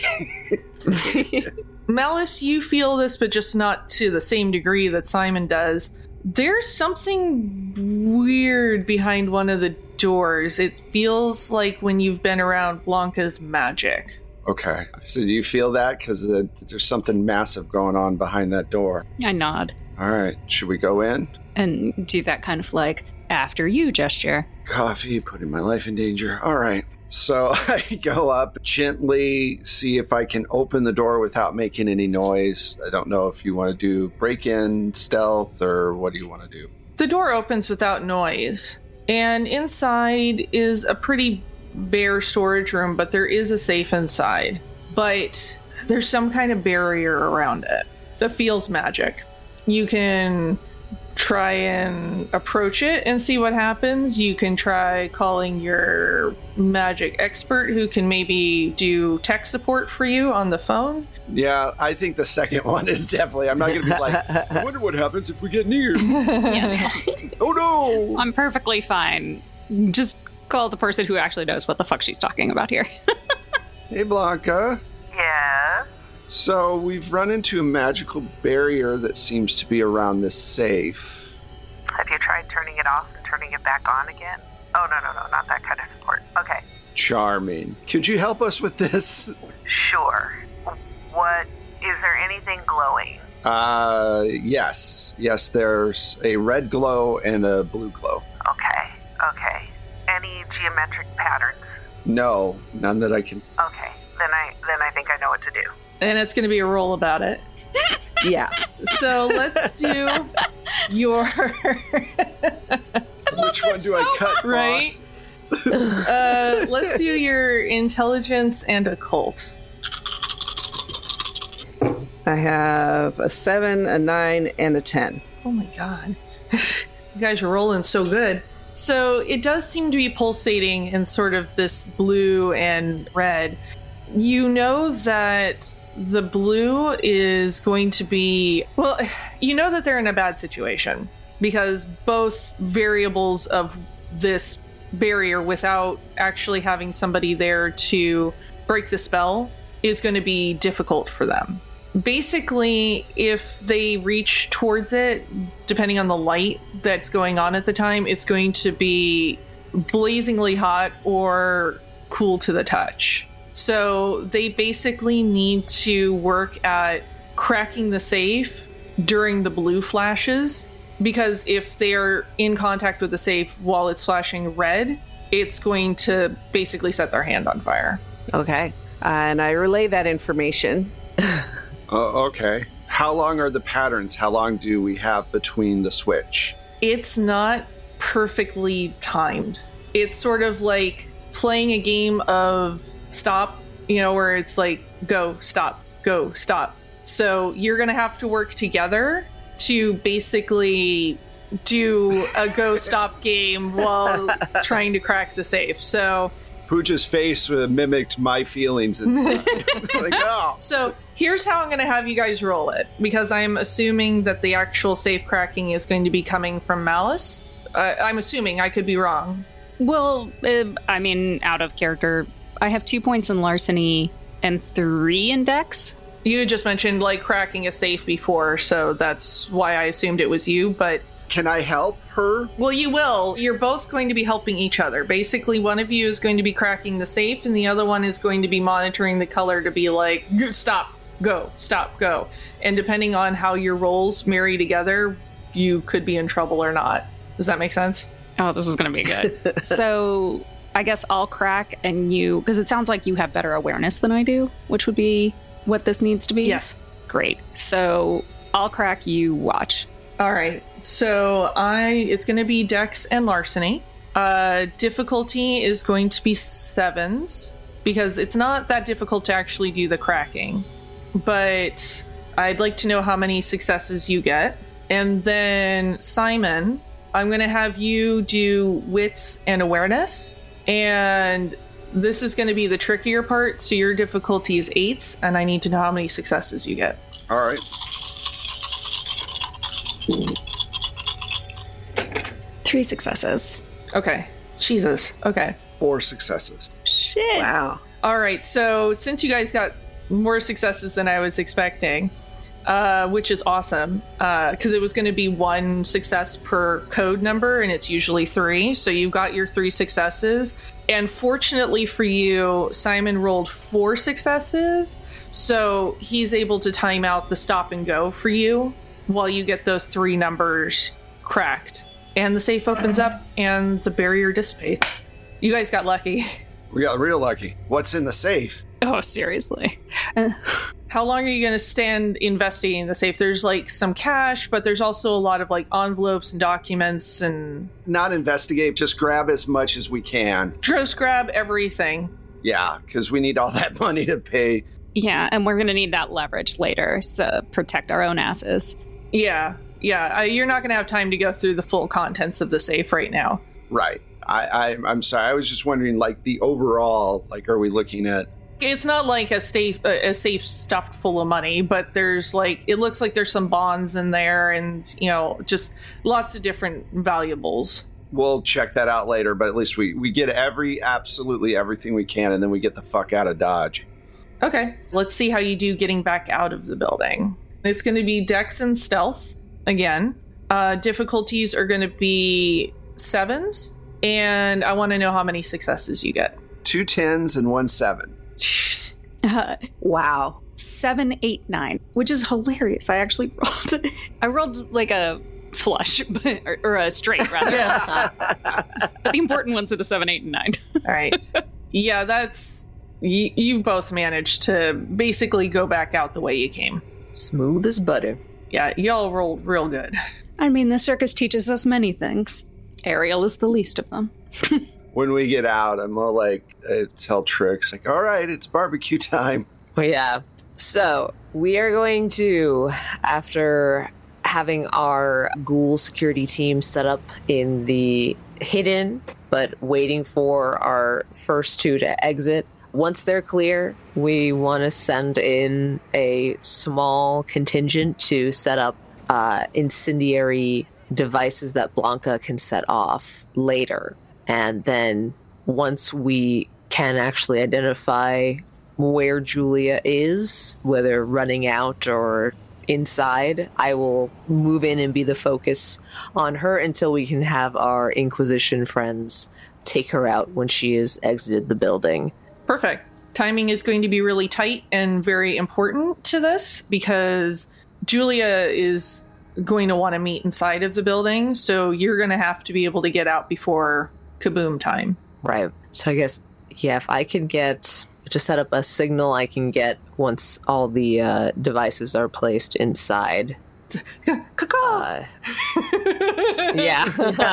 Malice, you feel this, but just not to the same degree that Simon does. There's something weird behind one of the doors. It feels like when you've been around Blanca's magic. Okay. So do you feel that? Because there's something massive going on behind that door. I nod All right. Should we go in? and do that kind of like after you gesture. Coffee, putting my life in danger. All right. So I go up gently, see if I can open the door without making any noise. I don't know if you want to do break-in, stealth, or what do you want to do? The door opens without noise, and inside is a pretty bare storage room, but there is a safe inside. But there's some kind of barrier around it that feels magic. You can try and approach it and see what happens. You can try calling your magic expert who can maybe do tech support for you on the phone. Yeah, I think the second one is definitely. I'm not going to be like, I wonder what happens if we get near. Yeah. Oh no! I'm perfectly fine. Just call the person who actually knows what the fuck she's talking about here. Hey, Blanca. Yes? So we've run into a magical barrier that seems to be around this safe. Have you tried turning it off and turning it back on again? Oh, no, not that kind of support. Okay. Charming. Could you help us with this? Sure. What, is there anything glowing? Yes. Yes, there's a red glow and a blue glow. Okay. Any geometric patterns? No, none that I can... Okay, then I think I know what to do. And it's going to be a roll about it. Yeah. So let's do your... Which one do I cut, right? Let's do your intelligence and occult. I have a 7, a 9, and a 10. Oh my god. You guys are rolling so good. So it does seem to be pulsating in sort of this blue and red. You know that the blue is going to be... Well, you know that they're in a bad situation because both variables of this barrier without actually having somebody there to break the spell is going to be difficult for them. Basically, if they reach towards it, depending on the light that's going on at the time, it's going to be blazingly hot or cool to the touch. So they basically need to work at cracking the safe during the blue flashes, because if they're in contact with the safe while it's flashing red, it's going to basically set their hand on fire. Okay. And I relay that information. Okay. How long are the patterns? How long do we have between the switch? It's not perfectly timed. It's sort of like playing a game of stop, where it's like go, stop, go, stop. So you're going to have to work together to basically do a go, stop game while trying to crack the safe. So Pooja's face mimicked my feelings. It's like, oh. So here's how I'm going to have you guys roll it, because I'm assuming that the actual safe cracking is going to be coming from Malice. I'm assuming. I could be wrong. Well, out of character, I have 2 points in larceny and 3 in dex. You just mentioned cracking a safe before, so that's why I assumed it was you, but... Can I help her? Well, you will. You're both going to be helping each other. Basically, one of you is going to be cracking the safe, and the other one is going to be monitoring the color to be like, stop, go, stop, go. And depending on how your rolls marry together, you could be in trouble or not. Does that make sense? Oh, this is going to be good. So I guess I'll crack and you, because it sounds like you have better awareness than I do, which would be what this needs to be. Yes. Great. So I'll crack, you watch. All right. So it's going to be Dex and Larceny. Difficulty is going to be 7s because it's not that difficult to actually do the cracking. But I'd like to know how many successes you get. And then Simon, I'm going to have you do wits and awareness. And this is going to be the trickier part. So your difficulty is 8s, and I need to know how many successes you get. All right. 3 successes. Okay. Jesus. Okay. 4 successes. Shit. Wow. All right. So since you guys got more successes than I was expecting, which is awesome, because it was going to be 1 success per code number, and it's usually 3. So you got your 3 successes. And fortunately for you, Simon rolled 4 successes. So he's able to time out the stop and go for you while you get those 3 numbers cracked. And the safe opens up and the barrier dissipates. You guys got lucky. We got real lucky. What's in the safe? Oh, seriously. How long are you going to stand investigating the safe? There's some cash, but there's also a lot of envelopes and documents and... Not investigate, just grab as much as we can. Just grab everything. Yeah, because we need all that money to pay. Yeah, and we're going to need that leverage later to protect our own asses. Yeah. You're not going to have time to go through the full contents of the safe right now. Right. I'm sorry. I was just wondering, the overall, are we looking at... It's not like a safe stuffed full of money, but there's it looks like there's some bonds in there and, just lots of different valuables. We'll check that out later, but at least we get absolutely everything we can, and then we get the fuck out of Dodge. Okay, let's see how you do getting back out of the building. It's going to be Dex and Stealth again. Difficulties are going to be 7s, and I want to know how many successes you get. 2 10s and 1 7. Jeez. Wow. 7, 8, 9, which is hilarious. I actually rolled like a flush, or a straight rather. Yeah. But the important ones are the 7, 8, and 9. All right. Yeah, that's... You both managed to basically go back out the way you came. Smooth as butter. Yeah, y'all rolled real good. I mean, the circus teaches us many things. Aerial is the least of them. When we get out, I'm all like, tell Trix, like, all right, it's barbecue time. Well, yeah. So we are going to, after having our ghoul security team set up in the hidden, but waiting for our first 2 to exit, once they're clear, we want to send in a small contingent to set up incendiary devices that Blanca can set off later. And then once we can actually identify where Julia is, whether running out or inside, I will move in and be the focus on her until we can have our Inquisition friends take her out when she has exited the building. Perfect. Timing is going to be really tight and very important to this because Julia is going to want to meet inside of the building, so you're going to have to be able to get out before kaboom time. Right. So I guess, yeah, if I can get to set up a signal I can get once all the devices are placed inside. Caw-caw! Yeah.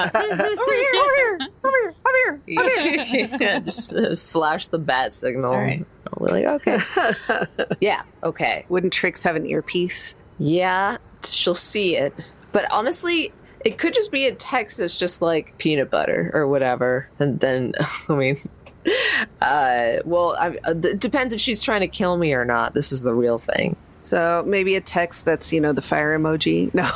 Over here. Just flash the bat signal. All right. We're like, okay. Yeah, okay. Wouldn't Trix have an earpiece? Yeah, she'll see it. But honestly, it could just be a text that's just like peanut butter or whatever. And then, I mean, it depends if she's trying to kill me or not. This is the real thing. So maybe a text that's, the fire emoji. No.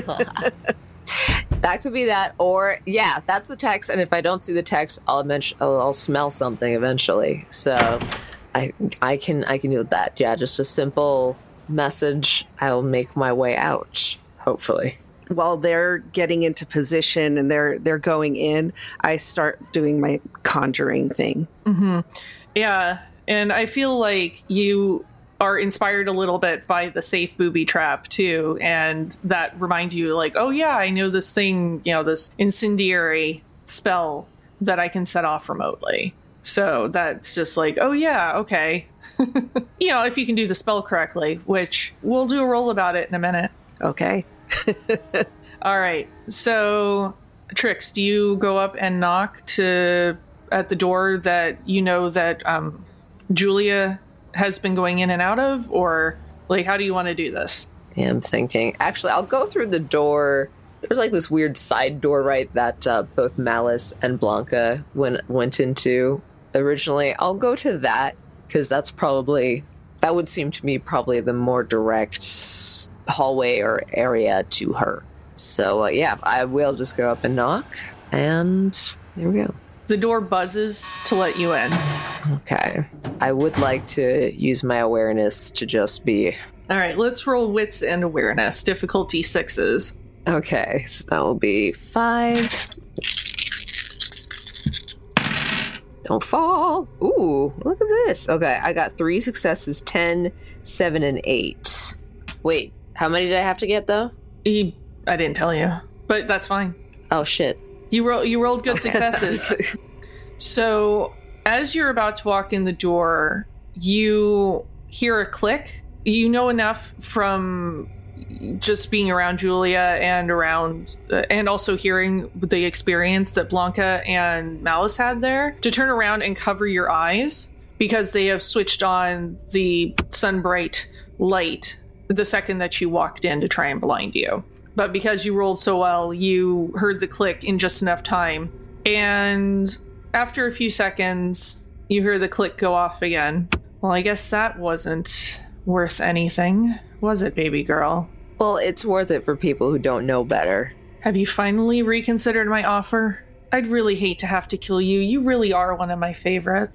That could be that, or yeah, that's the text. And if I don't see the text, I'll smell something eventually. So I can deal with that. Yeah, just a simple message. I'll make my way out. Hopefully. While they're getting into position and they're going in, I start doing my conjuring thing. Mm-hmm. Yeah, and I feel like you are inspired a little bit by the safe booby trap too, and that reminds you like, oh yeah, I know this thing, this incendiary spell that I can set off remotely. So that's just like, oh yeah, okay. If you can do the spell correctly, which we'll do a roll about it in a minute. Okay. All right. So, Trix, do you go up and knock at the door that that Julia has been going in and out of, or like how do you want to do this? Yeah, I'm thinking. Actually, I'll go through the door. There's like this weird side door, right, that both Malice and Blanca went into originally. I'll go to that because that would seem to me probably the more direct hallway or area to her. So yeah, I will just go up and knock, and there we go. The door buzzes to let you in. Okay. I would like to use my awareness to just be... All right, let's roll wits and awareness. Difficulty 6s. Okay, so that will be 5. Don't fall. Ooh, look at this. Okay, I got 3 successes, 10, 7, and 8. Wait, how many did I have to get, though? I didn't tell you, but that's fine. Oh, shit. You rolled good successes. So, as you're about to walk in the door, you hear a click. You know enough from just being around Julia and also hearing the experience that Blanca and Malice had there to turn around and cover your eyes because they have switched on the sunbright light the second that you walked in to try and blind you. But because you rolled so well, you heard the click in just enough time. And after a few seconds, you hear the click go off again. Well, I guess that wasn't worth anything, was it, baby girl? Well, it's worth it for people who don't know better. Have you finally reconsidered my offer? I'd really hate to have to kill you. You really are one of my favorites.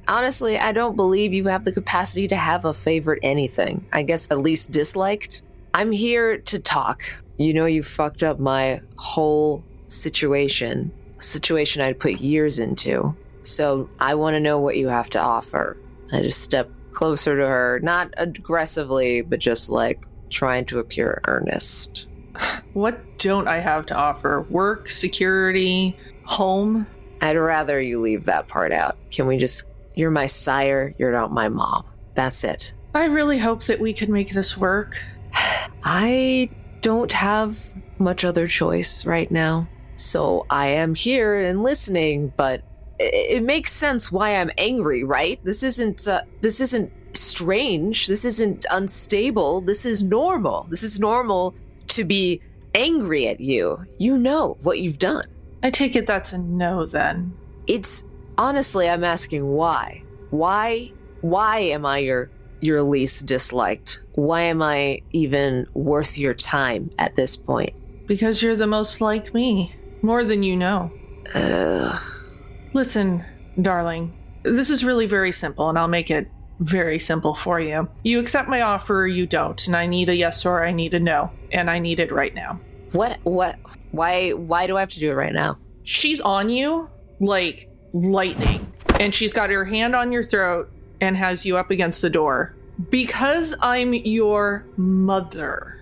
honestly, I don't believe you have the capacity to have a favorite anything. I guess at least disliked. I'm here to talk. You know, you fucked up my whole situation. A situation I'd put years into. So I want to know what you have to offer. I just step closer to her, not aggressively, but just like trying to appear earnest. What don't I have to offer? Work, security, home? I'd rather you leave that part out. Can we just... You're my sire, you're not my mom. That's it. I really hope that we could make this work. I don't have much other choice right now. So I am here and listening, but it makes sense why I'm angry, right? This isn't strange. This isn't unstable. This is normal. This is normal to be angry at you. You know what you've done. I take it that's a no then. It's honestly, I'm asking why. Why am I your least disliked? Why am I even worth your time at this point? Because you're the most like me. More than you know. Listen, darling, this is really very simple, and I'll make it very simple for you. You accept my offer or you don't, and I need a yes or I need a no, and I need it right now. What? Why do I have to do it right now? She's on you like lightning, and she's got her hand on your throat and has you up against the door. Because I'm your mother.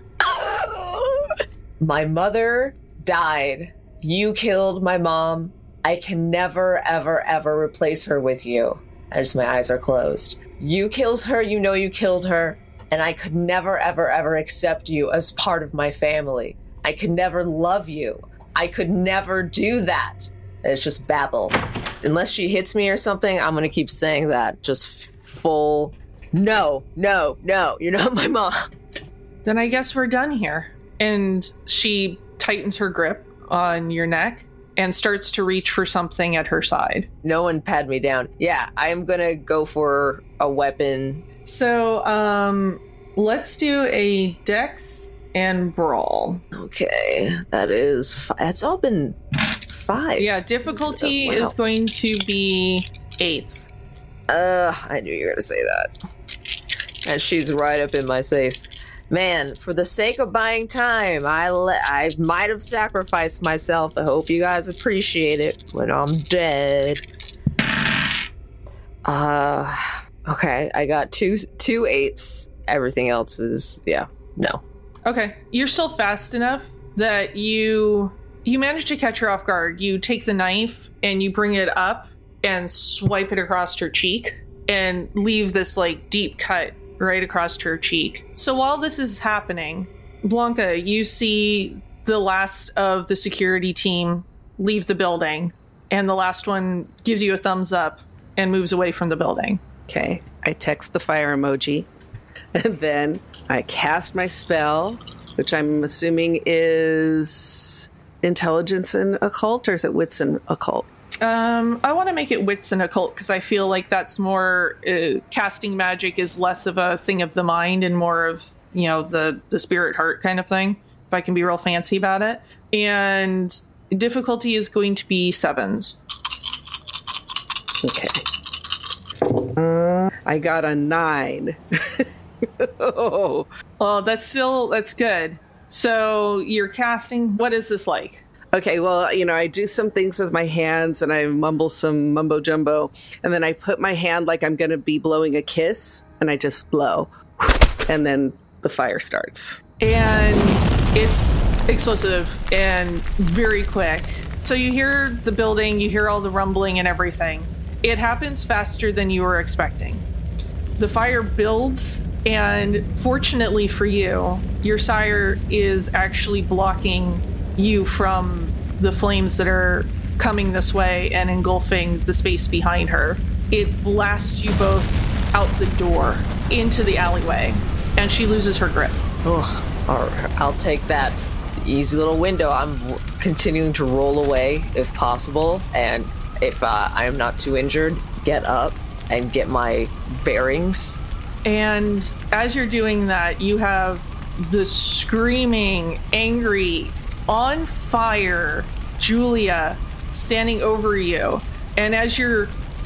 My mother died. You killed my mom. I can never, ever, ever replace her with you. My eyes are closed. You killed her, you know you killed her, and I could never, ever, ever accept you as part of my family. I could never love you. I could never do that. It's just babble. Unless she hits me or something, I'm gonna keep saying that. Just full, no, you're not my mom. Then I guess we're done here. And she tightens her grip on your neck and starts to reach for something at her side. No one pat me down. Yeah, I am gonna go for a weapon. So, let's do a dex and brawl. Okay, that's all been 5. Yeah, difficulty is going to be 8. I knew you were gonna say that. And she's right up in my face. Man, for the sake of buying time, I might have sacrificed myself. I hope you guys appreciate it when I'm dead. Okay, I got two 8s. Everything else is, no. Okay, you're still fast enough that you manage to catch her off guard. You take the knife and you bring it up and swipe it across her cheek and leave this like deep cut right across her cheek. So while this is happening, Blanca, you see the last of the security team leave the building, and the last one gives you a thumbs up and moves away from the building. Okay, I text the fire emoji, and then I cast my spell, which I'm assuming is intelligence and occult, or is it wits and occult? I want to make it wits and occult because I feel like that's more casting magic is less of a thing of the mind and more of, the spirit heart kind of thing, if I can be real fancy about it. And difficulty is going to be 7s. Okay. I got a 9. Oh, that's good. So you're casting, what is this like? Okay, well, I do some things with my hands and I mumble some mumbo jumbo, and then I put my hand like I'm going to be blowing a kiss, and I just blow, and then the fire starts. And it's explosive and very quick. So you hear the building, you hear all the rumbling and everything. It happens faster than you were expecting. The fire builds, and fortunately for you, your sire is actually blocking you from the flames that are coming this way and engulfing the space behind her. It blasts you both out the door into the alleyway, and she loses her grip. I'll take that easy little window. I'm continuing to roll away if possible, and if I am not too injured, get up and get my bearings. And as you're doing that, you have the screaming, angry, on fire Julia standing over you. And as you're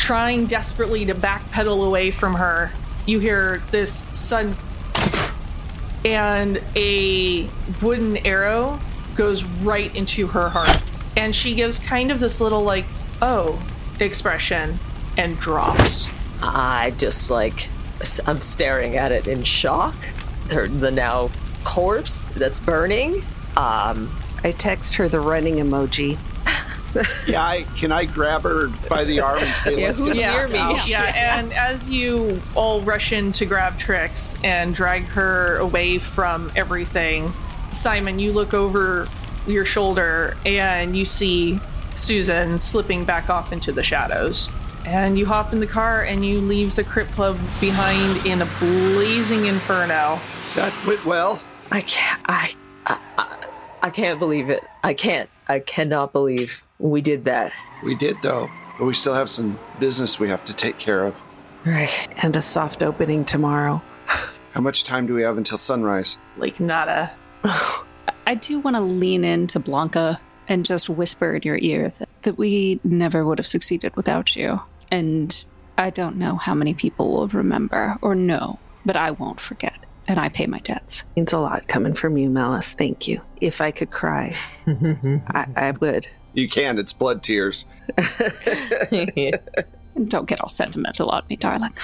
trying desperately to backpedal away from her, you hear this sudden, and a wooden arrow goes right into her heart. And she gives kind of this little like, oh, expression and drops. I just I'm staring at it in shock. The now corpse that's burning. I text her the running emoji. Yeah, can I grab her by the arm and say, let's get near me? Yeah, and as you all rush in to grab Trix and drag her away from everything, Simon, you look over your shoulder and you see Susan slipping back off into the shadows. And you hop in the car and you leave the Crypt Club behind in a blazing inferno. That went well. I can't believe it. I cannot believe we did that. We did, though. But we still have some business we have to take care of. Right. And a soft opening tomorrow. How much time do we have until sunrise? Like nada. I do want to lean into Blanca and just whisper in your ear that we never would have succeeded without you. And I don't know how many people will remember or know, but I won't forget. And I pay my debts. Means a lot coming from you, Malice. Thank you. If I could cry, I would. You can. It's blood tears. Don't get all sentimental on me, darling.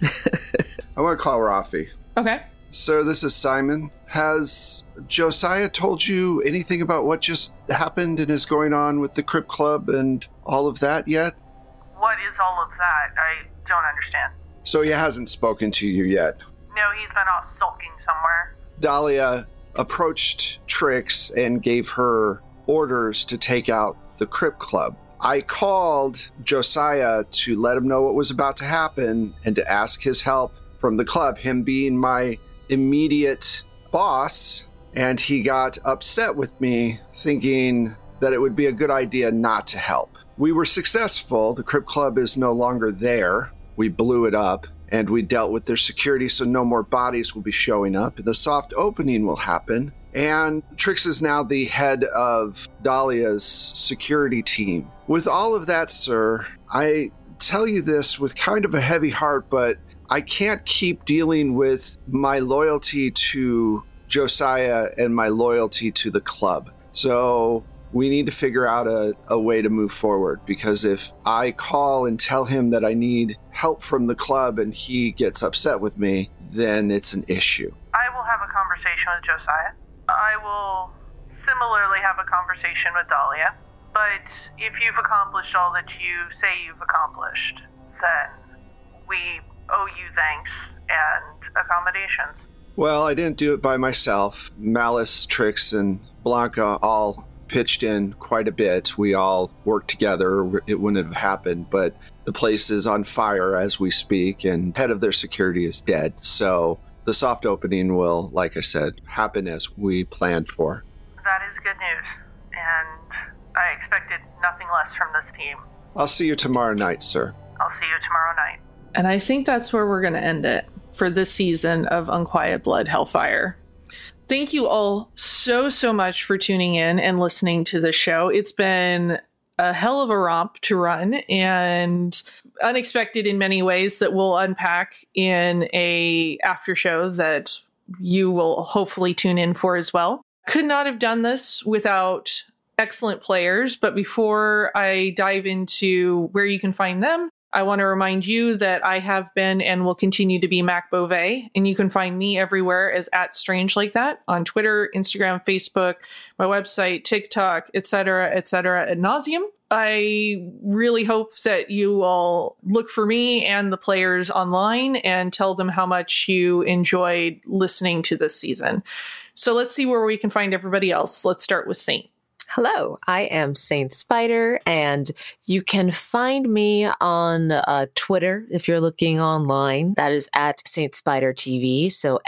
I want to call Rafi. Okay. Sir, this is Simon. Has Josiah told you anything about what just happened and is going on with the Crypt Club and all of that yet? What is all of that? I don't understand. So he hasn't spoken to you yet. No, he's been off sulking somewhere. Dahlia approached Trix and gave her orders to take out the Crypt Club. I called Josiah to let him know what was about to happen and to ask his help from the club, him being my immediate boss, and he got upset with me, thinking that it would be a good idea not to help. We were successful. The Crypt Club is no longer there. We blew it up, and we dealt with their security, so no more bodies will be showing up. The soft opening will happen, and Trix is now the head of Dahlia's security team. With all of that, sir, I tell you this with kind of a heavy heart, but I can't keep dealing with my loyalty to Josiah and my loyalty to the club. So we need to figure out a way to move forward, because if I call and tell him that I need help from the club and he gets upset with me, then it's an issue. I will have a conversation with Josiah. I will similarly have a conversation with Dahlia. But if you've accomplished all that you say you've accomplished, then we owe you thanks and accommodations. Well, I didn't do it by myself. Malice, Trix, and Blanca all pitched in quite a bit. We all worked together. It wouldn't have happened, but the place is on fire as we speak, and head of their security is dead. So the soft opening will, like I said, happen as we planned for. That is good news, and I expected nothing less from this team. I'll see you tomorrow night, sir. I'll see you tomorrow night. And I think that's where we're going to end it for this season of Unquiet Blood Hellfire. Thank you all so much for tuning in and listening to the show. It's been a hell of a romp to run and unexpected in many ways that we'll unpack in a after show that you will hopefully tune in for as well. Could not have done this without excellent players, but before I dive into where you can find them, I want to remind you that I have been and will continue to be Mac Beauvais, and you can find me everywhere as @StrangeLikeThat on Twitter, Instagram, Facebook, my website, TikTok, etc., ad nauseum. I really hope that you all look for me and the players online and tell them how much you enjoyed listening to this season. So let's see where we can find everybody else. Let's start with Saint. Hello, I am Saint Spider, and you can find me on Twitter if you're looking online. That is @SaintSpiderTV, so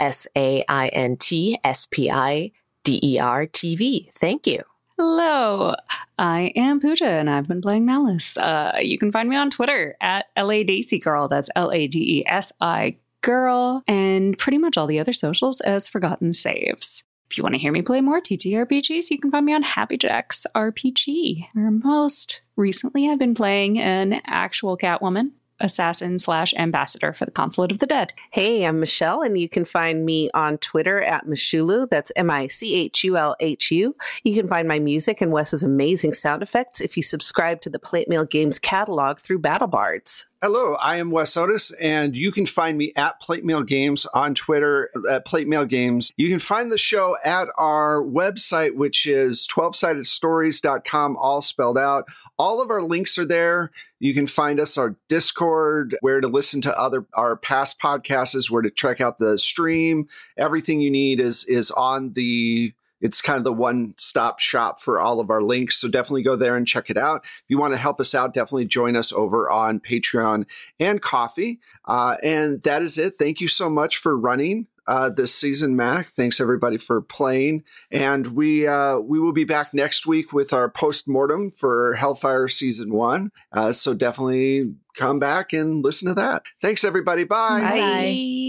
SaintSpiderTV. Thank you. Hello, I am Pooja, and I've been playing Malice. You can find me on Twitter @LADaisy Girl. That's LADESI Girl, and pretty much all the other socials as Forgotten Saves. If you want to hear me play more TTRPGs, you can find me on Happy Jacks RPG, where most recently I've been playing an actual Catwoman assassin/ambassador for the Consulate of the Dead. Hey, I'm Michelle, and you can find me on Twitter at Michulu. That's MICHULHU. You can find my music and Wes's amazing sound effects if you subscribe to the Plate Mail Games catalog through BattleBards. Hello, I am Wes Otis, and you can find me at Plate Mail Games on Twitter, at Plate Mail Games. You can find the show at our website, which is 12sidedstories.com, all spelled out. All of our links are there. You can find us, our Discord, where to listen to our past podcasts, where to check out the stream. Everything you need is on the... It's kind of the one-stop shop for all of our links. So definitely go there and check it out. If you want to help us out, definitely join us over on Patreon and Coffee. And that is it. Thank you so much for running this season, Mac. Thanks, everybody, for playing. And we will be back next week with our post-mortem for Hellfire Season 1. So definitely come back and listen to that. Thanks, everybody. Bye. Bye. Bye.